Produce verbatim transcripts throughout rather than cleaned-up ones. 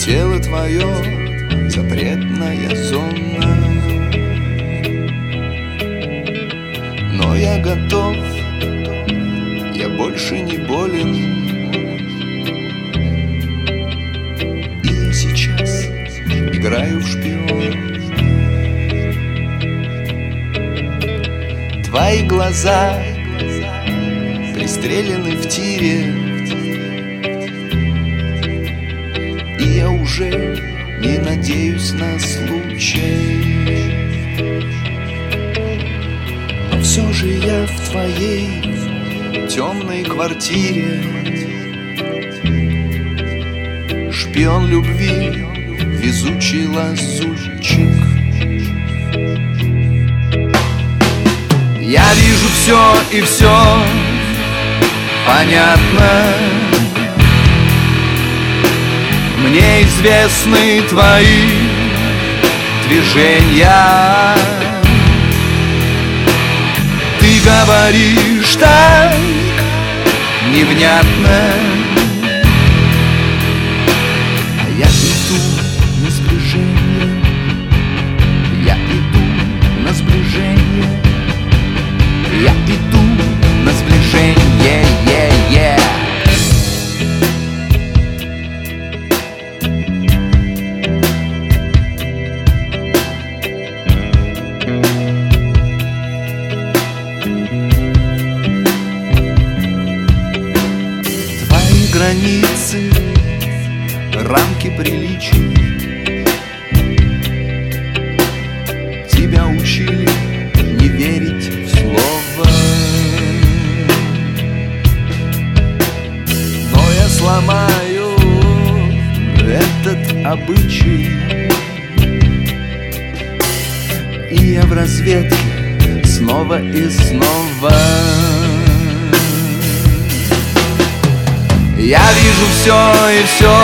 Тело твое — запретная зона, но я готов, я больше не болен. И я сейчас играю в шпиона. Твои глаза пристрелены в тире, и я уже не надеюсь на случай. Но все же я в твоей темной квартире, шпион любви, везучий лазутчик. Я вижу все и все понятно. Мне известны твои движения. Ты говоришь так невнятно, а я иду на сближение. Я иду на сближение. Я иду на сближение, yeah, yeah. Твои границы, рамки приличий тебя учили не верить в слово. Но я сломаю этот обычай, и я в разведке снова и снова. Я вижу все и все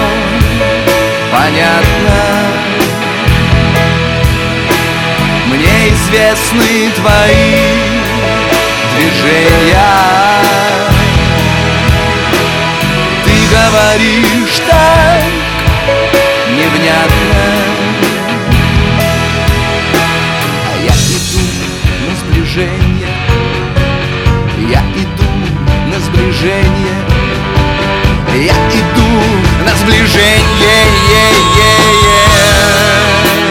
понятно. Мне известны твои движения. Ты говоришь так невнятно, а я иду на сближение. Я иду на сближение. Я иду на сближение, yeah, yeah, yeah.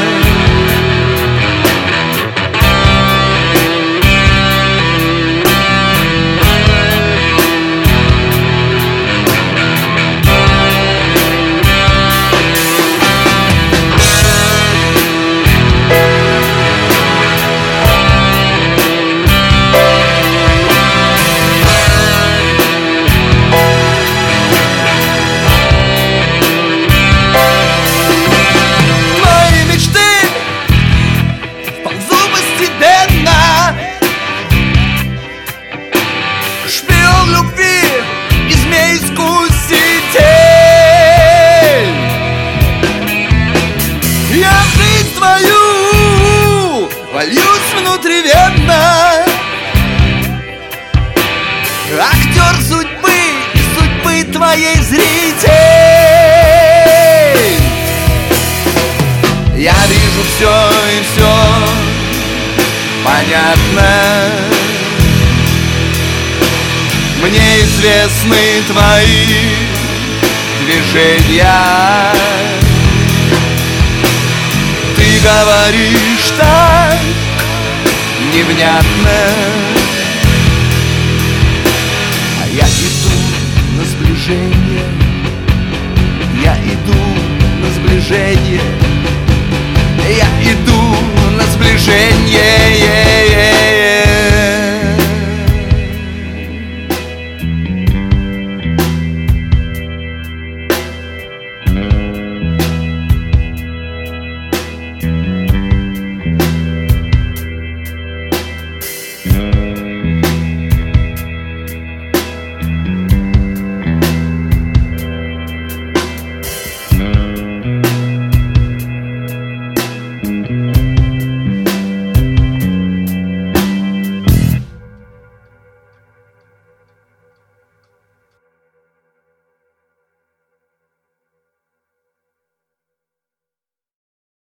Вольюсь внутривенно, актер судьбы и судьбы твоей зритель. Я вижу все и все понятно. Мне известны твои движения. Ты говоришь так невнятно, а я иду на сближение. Я иду на сближение. Я иду на сближение.